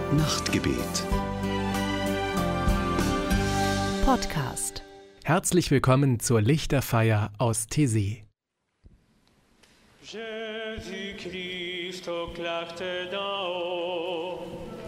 Nachtgebet. Podcast. Herzlich willkommen zur Lichterfeier aus Taizé. Jésus-Christ aux clartés d'en haut.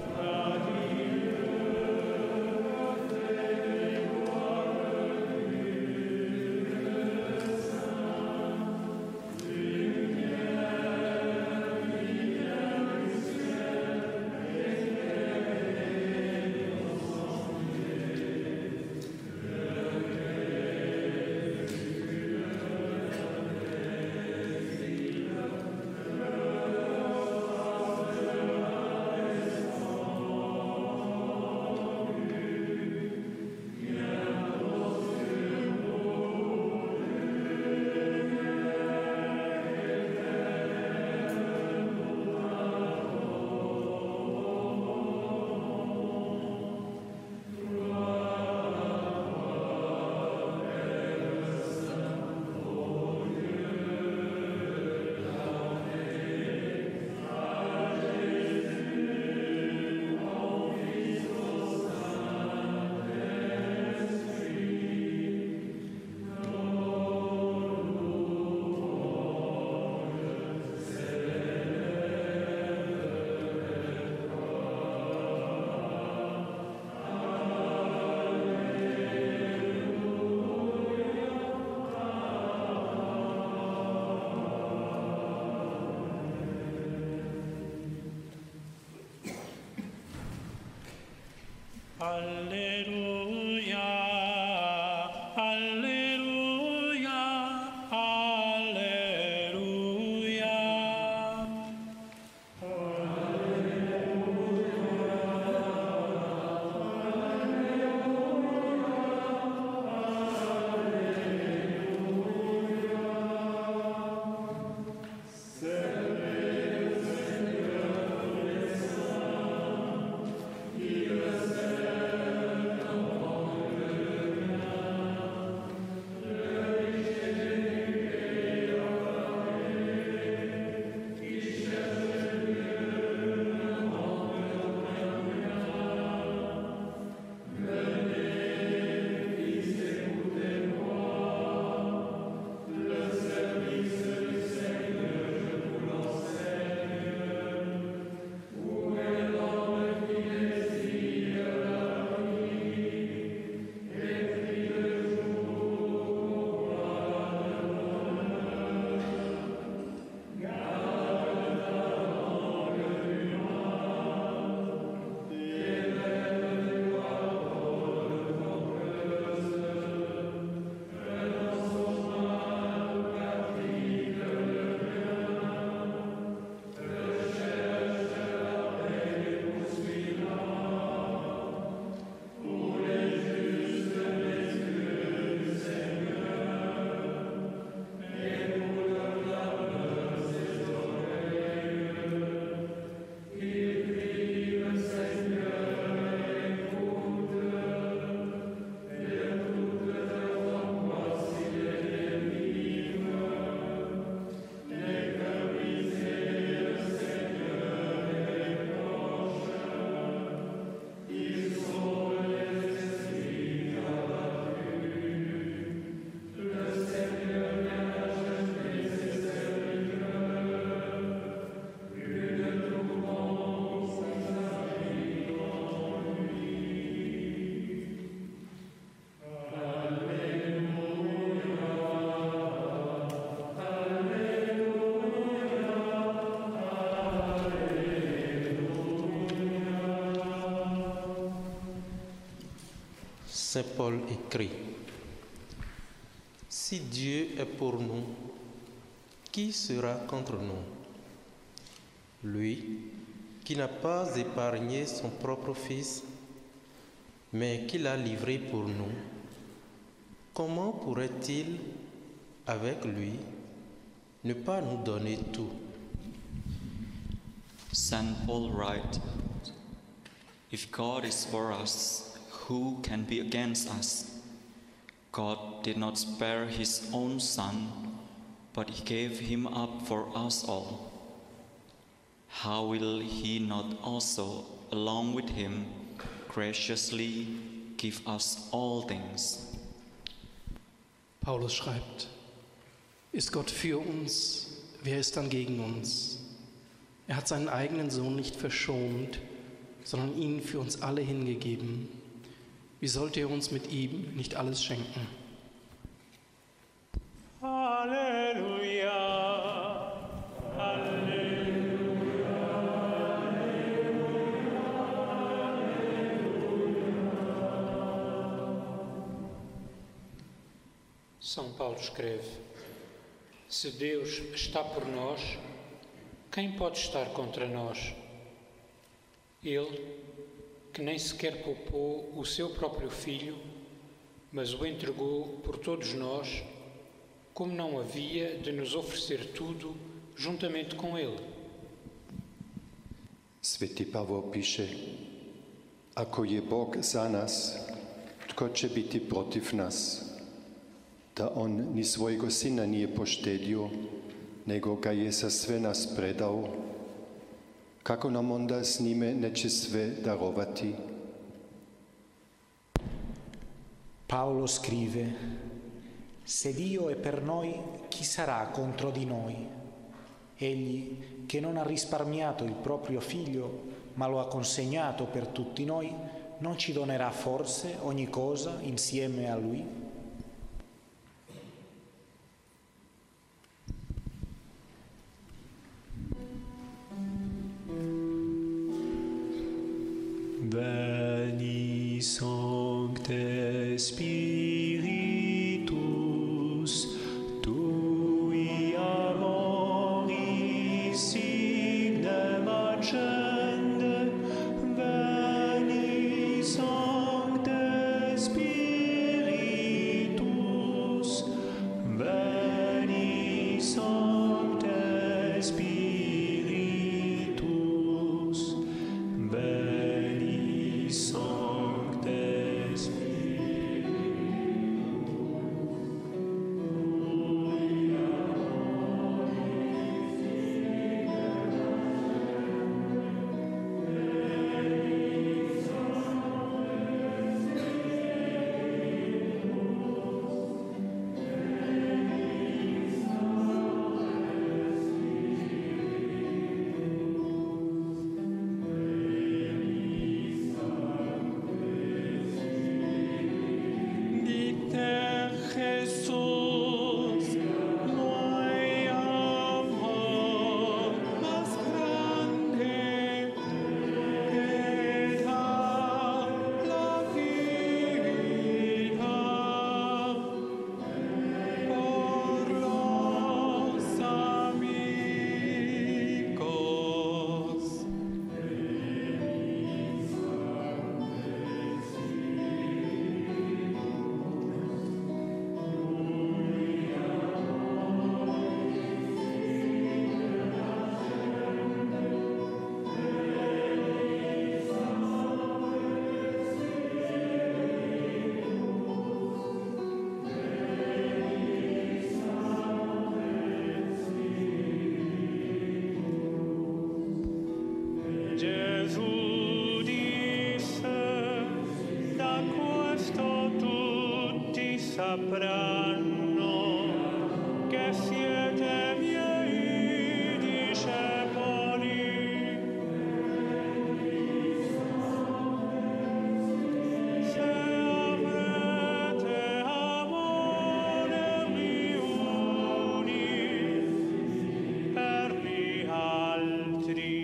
Alléluia, Alléluia, Alléluia. Saint Paul écrit: Si Dieu est pour nous, qui sera contre nous? Lui qui n'a pas épargné son propre Fils, mais qui l'a livré pour nous, comment pourrait-il, avec lui, ne pas nous donner tout? Saint Paul writes, If God is for us, who can be against us? God did not spare his own Son, but he gave him up for us all. how will he not also, along with him, graciously give us all things? Paulus schreibt, ist Gott für uns, wer ist dann gegen uns? Er hat seinen eigenen Sohn nicht verschont, sondern ihn für uns alle hingegeben. Wie sollte er uns mit ihm nicht alles schenken? Halleluja, Halleluja. São Paulo escreve: se Deus está por nós, quem pode estar contra nós? Ele, que nem sequer poupou o seu próprio filho, mas o entregou por todos nós, como não havia de nos oferecer tudo juntamente com ele? Sveti Pavao piše, ako je Bog za nas, tko će biti protiv nas? Da on ni svojega sina nije poštedio, nego ga je za sve nas predao. Kako nam onda s njime neće sve darovati? Paolo scrive: se Dio è per noi, chi sarà contro di noi? Egli, che non ha risparmiato il proprio figlio, ma lo ha consegnato per tutti noi, non ci donerà forse ogni cosa insieme a lui? Veni Sancte Spiritus, tui amoris signem accende. Veni Sancte Spiritus, veni Sancte Spiritus, veni Sancte Spiritus. Dite Jesús, no hay amor más grande que dar la vida por los amigos. Gesù disse, da questo tutti sapranno che siete miei discepoli. Se avrete amore gli uni per gli altri.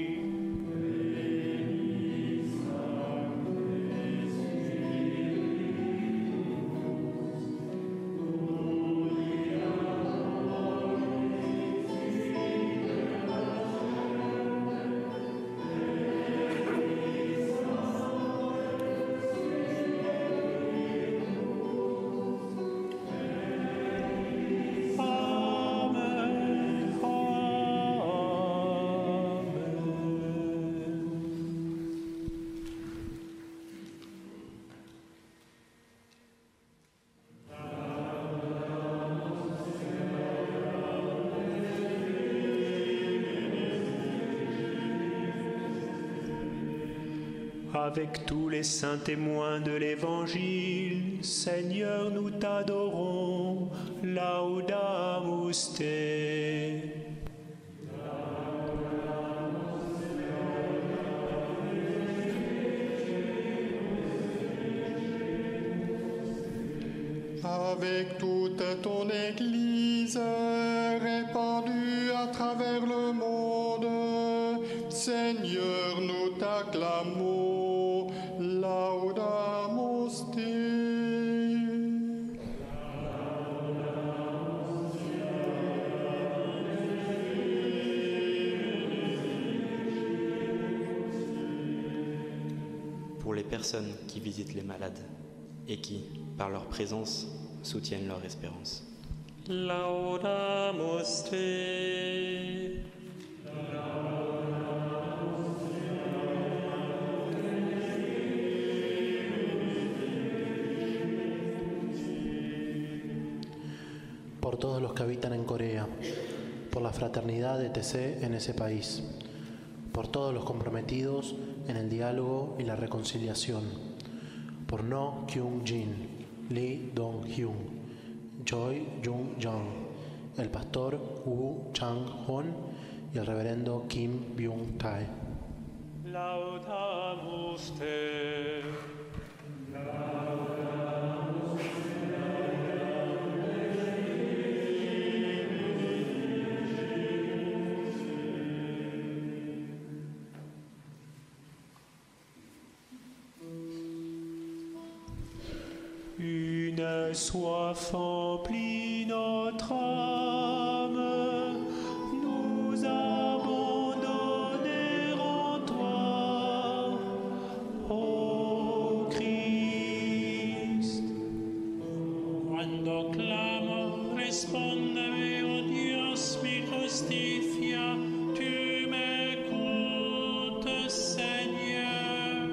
avec tous les saints témoins de l'Évangile, Seigneur, nous t'adorons, laudamus te. Avec toute ton Église répandue à travers le monde, Seigneur, nous t'acclamons, laudamus te. Pour les personnes qui visitent les malades et qui, par leur présence, soutiennent leur espérance. Laudamus te. Por todos los que habitan en Corea, por la fraternidad de TC en ese país, por todos los comprometidos en el diálogo y la reconciliación, por No Kyung-jin, Lee Dong-hyun, Choi Jung-jang, el pastor Woo Chang-hon y el reverendo Kim Byung-tae. Laudamus te. Une soif emplit notre âme, nous abandonner en toi, ô Christ. Cuando clamo, respóndeme, oh Dios, mi justicia, tu me écoutes, Seigneur.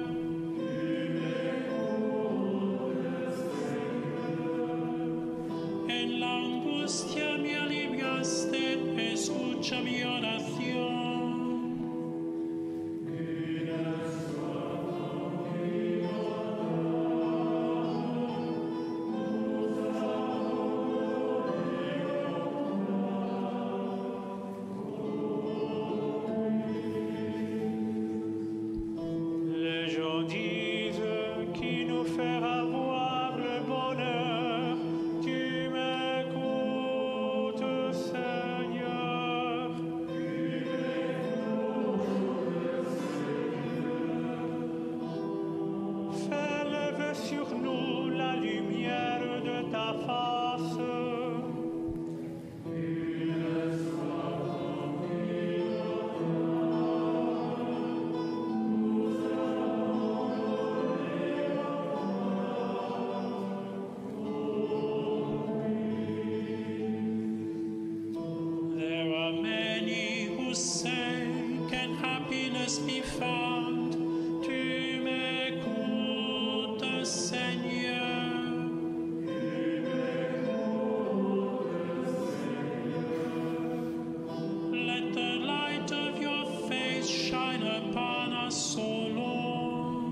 En la angustia me aliviaste, escucha mi oración. Les gens disent qu'il nous fera voir le bonheur. Tu m'écoutes, Seigneur. Fais lever sur nous la lumière de ta face. There are many who say, can happiness be found? Tu m'écoutes, Seigneur. Let the light of your face shine upon us, O Lord.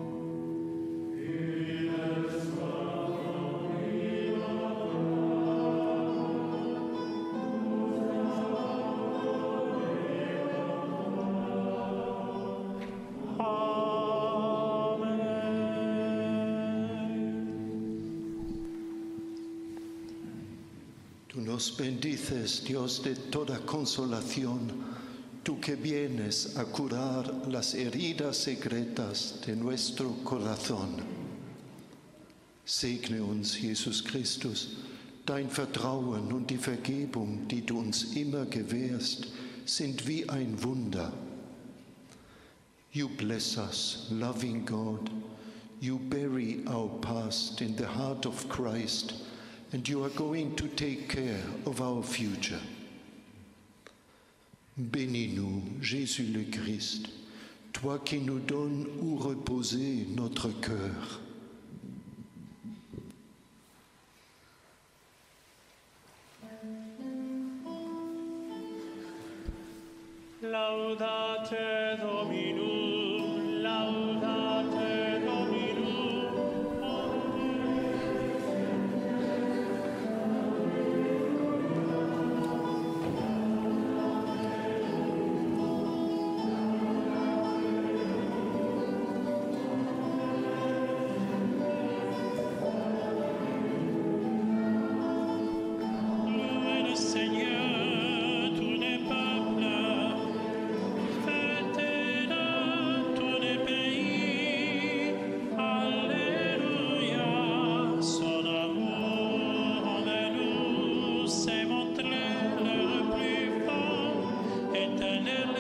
Tú nos bendices, Dios de toda consolación, tú que vienes a curar las heridas secretas de nuestro corazón. Segne uns, Jesus Christus, dein Vertrauen und die Vergebung, die du uns immer gewährst, sind wie ein Wunder. You bless us, loving God. You bury our past in the heart of Christ, and you are going to take care of our future. Bénis-nous, Jésus le Christ, toi qui nous donnes où reposer notre cœur. Laudate Dominum, laudate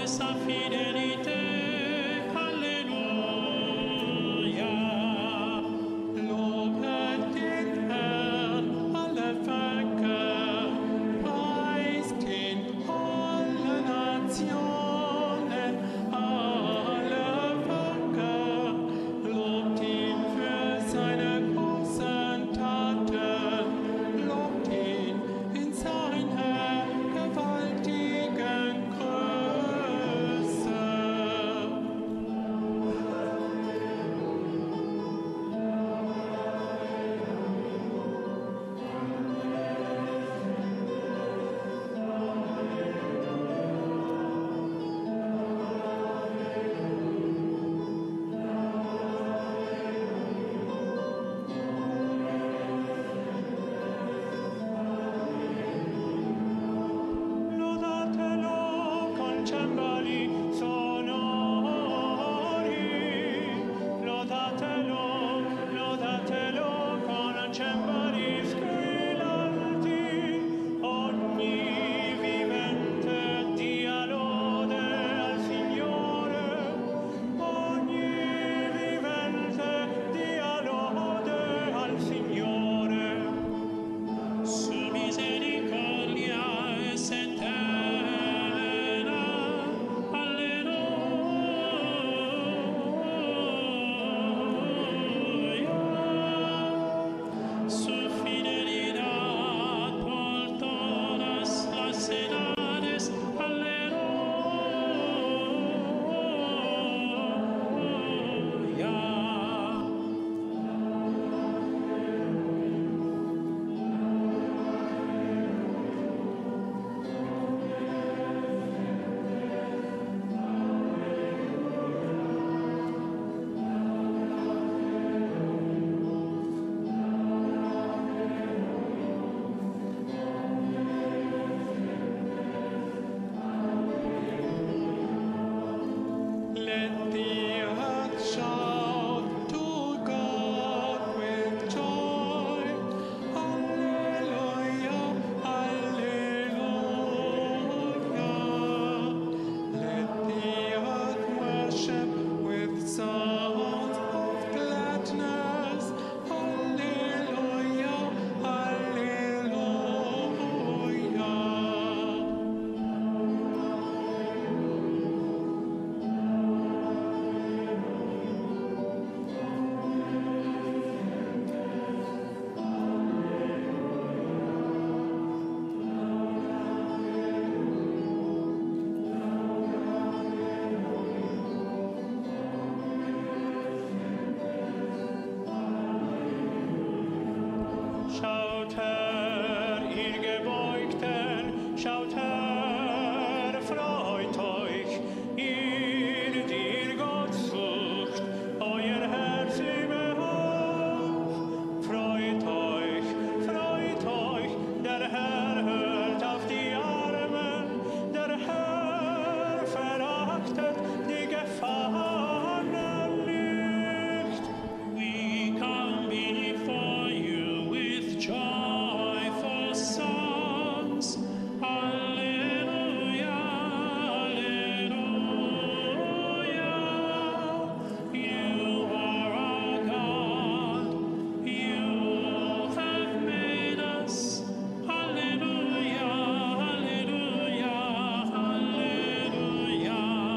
sa fidélité. Alléluia. Lob den Herrn, alle Völker, preist ihn, alle Nationen, alle Völker, lobt ihn für seine großen Taten, lobt ihn in seiner gewaltigen Größe. Lodatelo con cembali sonori, lodatelo con cembali squillanti, ogni vivente dia lode al Signore, ogni vivente dia lode al Signore. Su misericordia es eterna. Aleluya. Su fidelidad por todas las edades. Aleluya. Let the earth shout to God with joy. Alleluia, alleluia. Let the earth worship with songs of gladness. Alleluia, alleluia. Schaut her, ihr Gebeugten, schaut her, freut euch, ihr, die ihr Gott sucht, euer Herz liebe auf. Freut euch, der Herr hört auf die Armen, der Herr verachtet die Gefangenen nicht. We come before you with joyful songs. Alleluia, alleluia. You are our God. You have made us. Alleluia, alleluia, alleluia.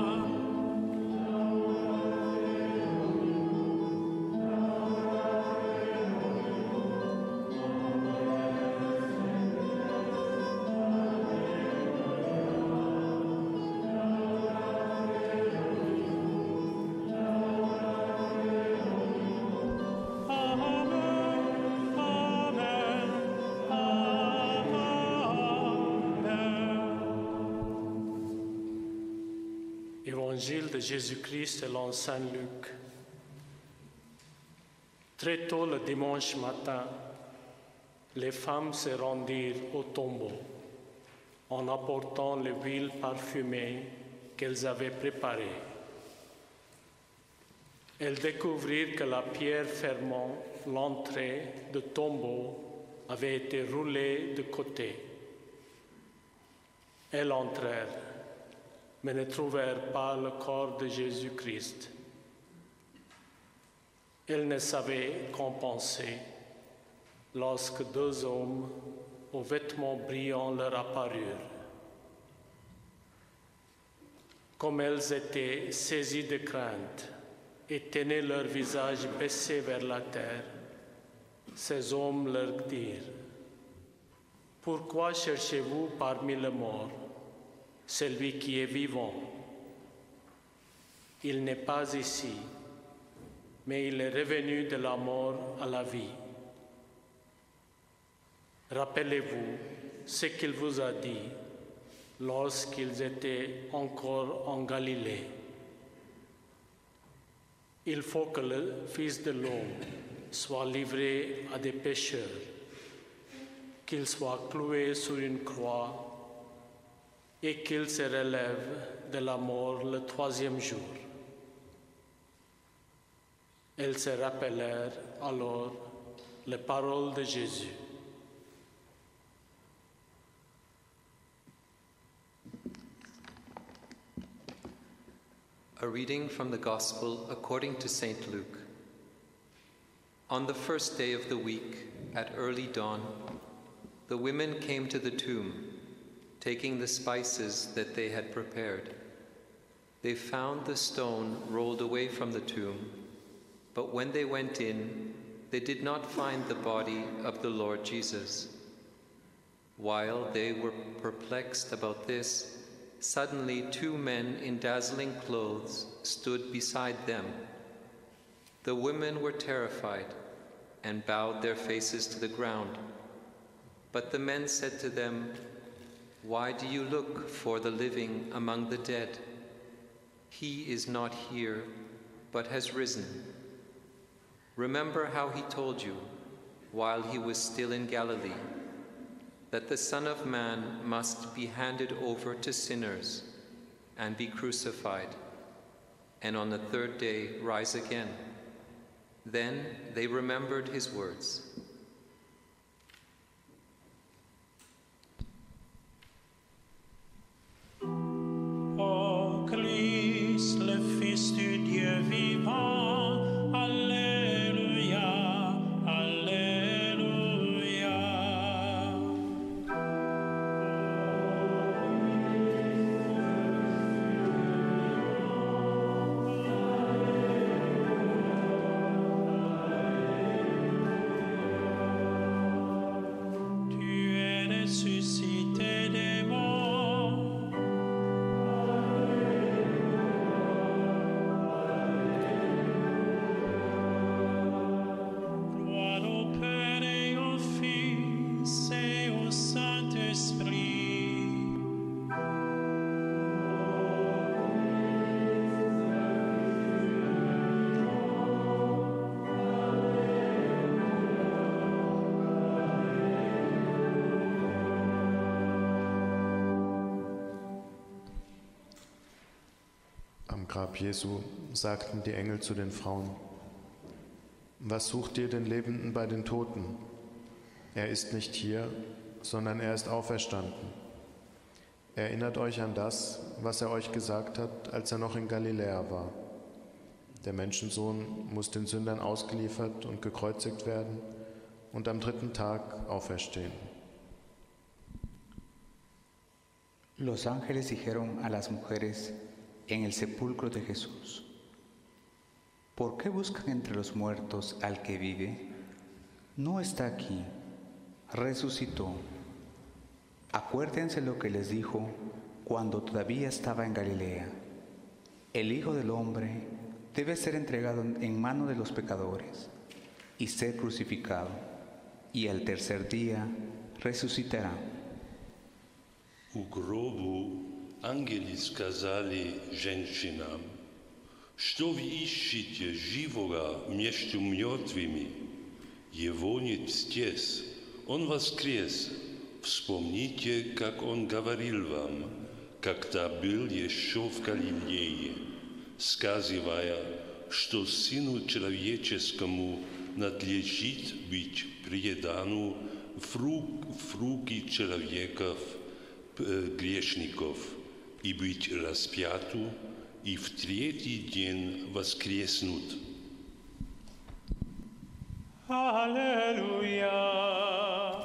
Évangile de Jésus-Christ selon Saint Luc. Très tôt le dimanche matin, les femmes se rendirent au tombeau en apportant l'huile parfumée qu'elles avaient préparée. Elles découvrirent que la pierre fermant l'entrée du tombeau avait été roulée de côté. Elles entrèrent. mais ne trouvèrent pas le corps de Jésus-Christ. Ils ne savaient qu'en penser lorsque deux hommes aux vêtements brillants leur apparurent. Comme elles étaient saisies de crainte et tenaient leur visage baissé vers la terre, ces hommes leur dirent: « Pourquoi cherchez-vous parmi les morts celui qui est vivant? Il n'est pas ici, mais il est revenu de la mort à la vie. Rappelez-vous ce qu'il vous a dit lorsqu'ils étaient encore en Galilée. Il faut que le Fils de l'homme soit livré à des pécheurs, qu'il soit cloué sur une croix et qu'il se relève de la mort le troisième jour. » Elles se rappelèrent alors les paroles de Jésus. A reading from the Gospel according to St. Luke. On the first day of the week, at early dawn, the women came to the tomb, taking the spices that they had prepared. They found the stone rolled away from the tomb, but when they went in, they did not find the body of the Lord Jesus. While they were perplexed about this, suddenly two men in dazzling clothes stood beside them. The women were terrified and bowed their faces to the ground. But the men said to them, "Why do you look for the living among the dead? He is not here, but has risen. Remember how he told you, while he was still in Galilee, that the Son of Man must be handed over to sinners and be crucified, and on the third day rise again." Then they remembered his words. Ô Christ, le Fils du Dieu vivant, Alléluia, Alléluia. Tu es ressuscité des morts. Gloire au Père et au Fils et au Saint-Esprit. Am Grab Jesu sagten die Engel zu den Frauen: Was sucht ihr den Lebenden bei den Toten? Er ist nicht hier, sondern er ist auferstanden. Erinnert euch an das, was er euch gesagt hat, als er noch in Galiläa war. Der Menschensohn muss den Sündern ausgeliefert und gekreuzigt werden und am dritten Tag auferstehen. Los ángeles dijeron a las mujeres en el sepulcro de Jesús: ¿Por qué buscan entre los muertos al que vive? No está aquí, resucitó. Acuérdense lo que les dijo cuando todavía estaba en Galilea. El Hijo del Hombre debe ser entregado en mano de los pecadores y ser crucificado, y al tercer día resucitará. U grobu angeli сказали женщинам: «Что вы ищете живого между мертвыми? Его нет здесь, он воскрес. Вспомните, как он говорил вам, когда был еще в Галилее, сказывая, что Сыну Человеческому надлежит быть предану в руки человеков, грешников, и быть распяту, и в третий день воскреснут. Аллилуйя!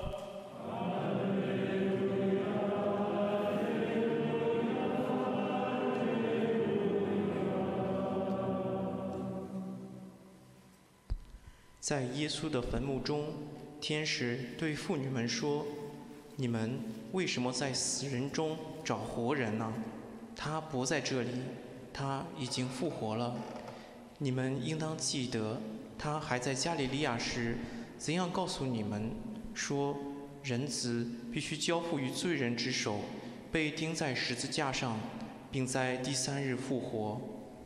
在耶稣的坟墓中，天使对妇女们说：“你们为什么在死人中找活人呢？他不在这里，他已经复活了。你们应当记得，他还在加利利亚时，怎样告诉你们说，人子必须交付于罪人之手，被钉在十字架上，并在第3日复活。”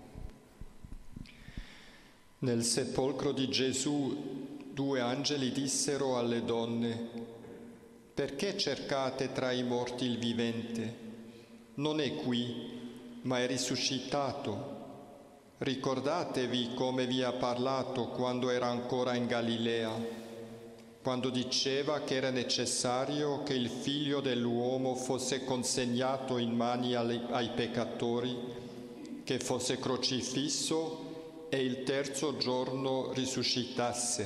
Nel sepolcro di Gesù 2 angeli dissero alle donne: «Perché cercate tra i morti il vivente? Non è qui, ma è risuscitato. Ricordatevi come vi ha parlato quando era ancora in Galilea, quando diceva che era necessario che il Figlio dell'uomo fosse consegnato in mani ai peccatori, che fosse crocifisso e il terzo giorno risuscitasse».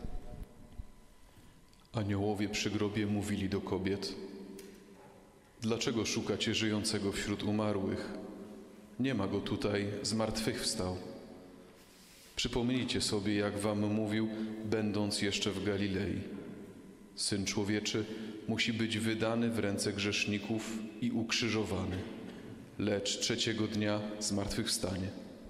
Aniołowie przy grobie mówili do kobiet: „Dlaczego szukacie żyjącego wśród umarłych? Nie ma go tutaj, zmartwychwstał. Przypomnijcie sobie, jak wam mówił, będąc jeszcze w Galilei. Syn Człowieczy musi być wydany w ręce grzeszników i ukrzyżowany, lecz 3. dnia zmartwychwstanie”.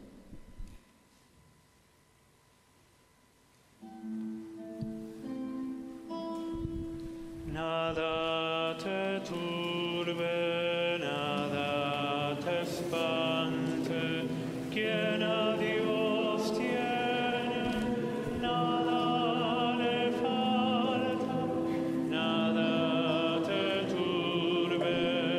Nada te turbe, nada te espante, quien a Dios tiene, nada le falta, nada te turbe,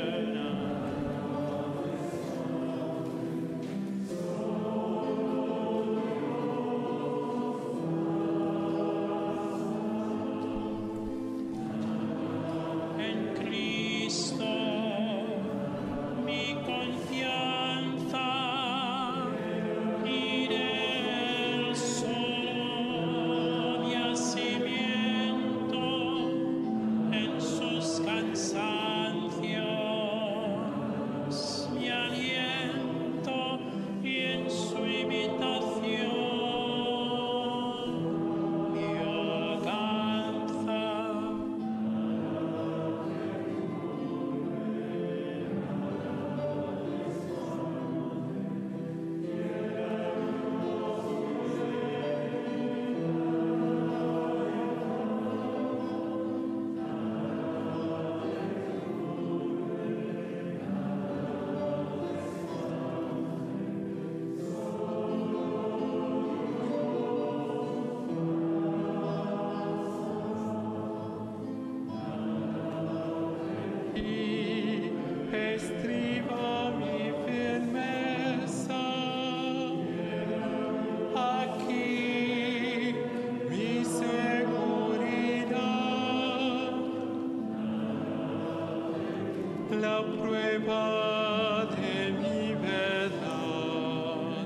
la prueba de mi verdad,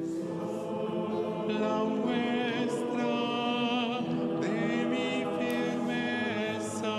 la muestra de mi firmeza.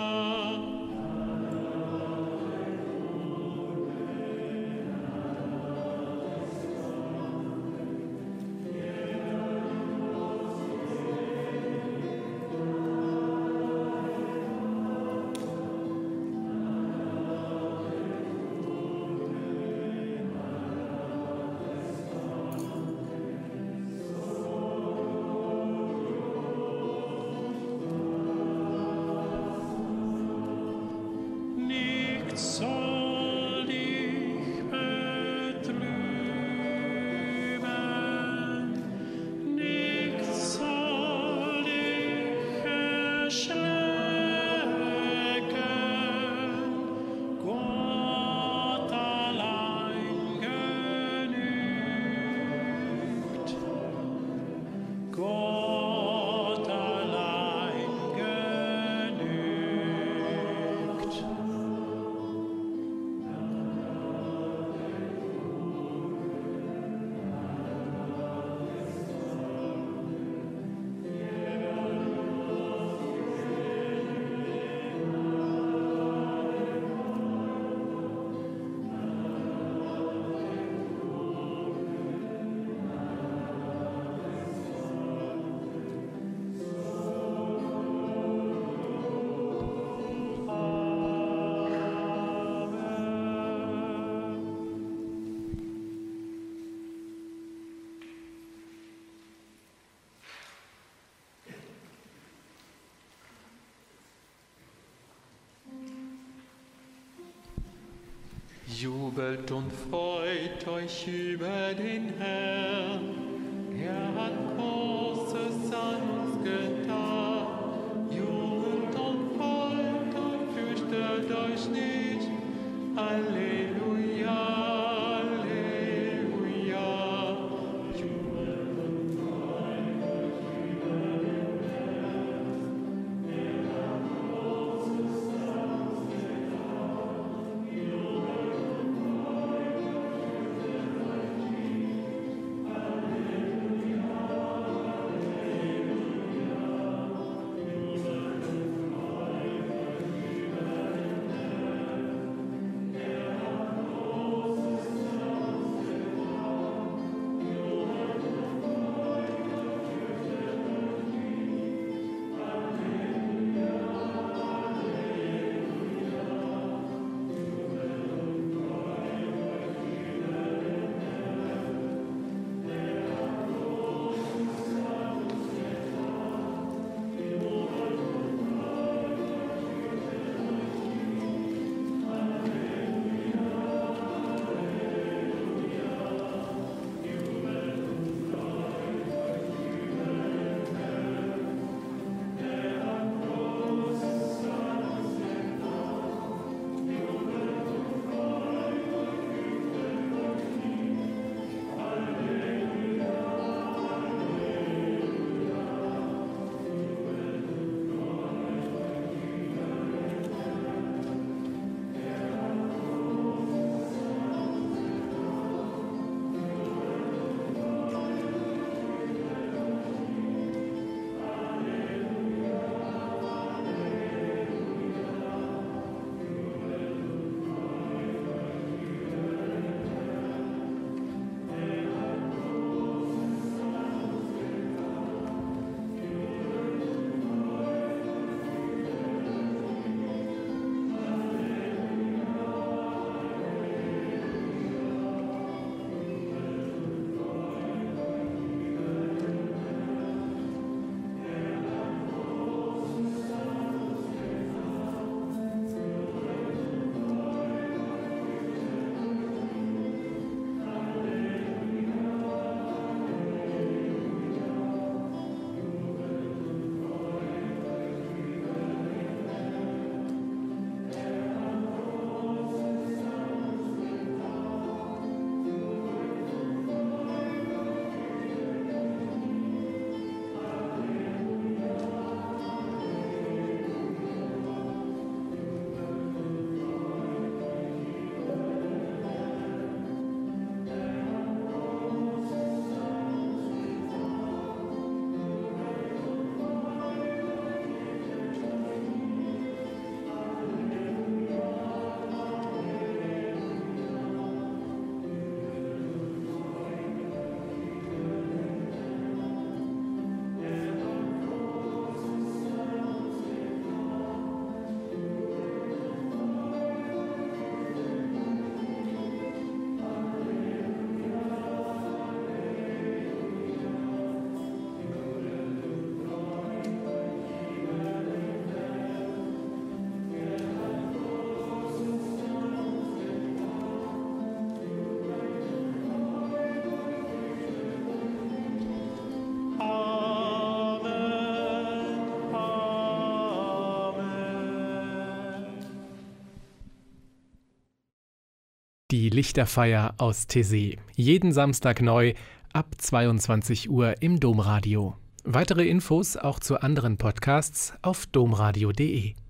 Jubelt und freut euch über den Herrn. Er hat Großes an uns getan. Jubelt und freut und fürchtet euch nicht. Halleluja, Halleluja. Jubelt und freut euch über den Herrn. Er hat Großes an uns getan. Jubelt und freut und fürchtet euch nicht. Halleluja, Die Lichterfeier aus Taizé. Jeden Samstag neu ab 22 Uhr im Domradio. Weitere Infos auch zu anderen Podcasts auf domradio.de.